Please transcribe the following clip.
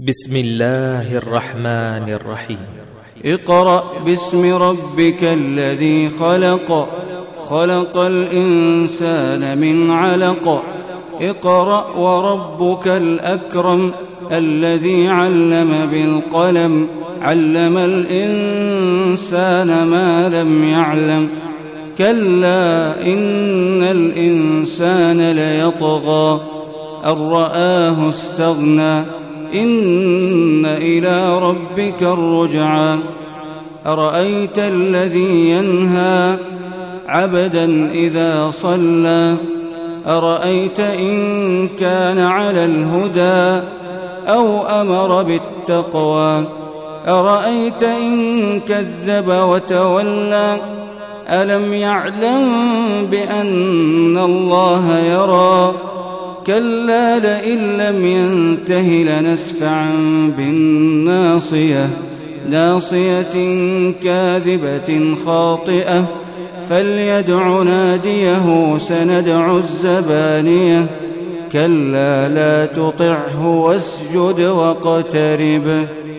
بسم الله الرحمن الرحيم. اقرأ باسم ربك الذي خلق، خلق الإنسان من علق. اقرأ وربك الأكرم الذي علم بالقلم، علم الإنسان ما لم يعلم. كلا إن الإنسان ليطغى أن رآه استغنى، إن إلى ربك الرجعى. أرأيت الذي ينهى عبدا إذا صلى، أرأيت إن كان على الهدى أو أمر بالتقوى، أرأيت إن كذب وتولى. ألم يعلم بأن الله يرى، كلا لئن لم ينته لنسفعا بالناصية، ناصية كاذبة خاطئة. فليدع ناديه سندع الزبانية، كلا لا تطعه واسجد واقترب.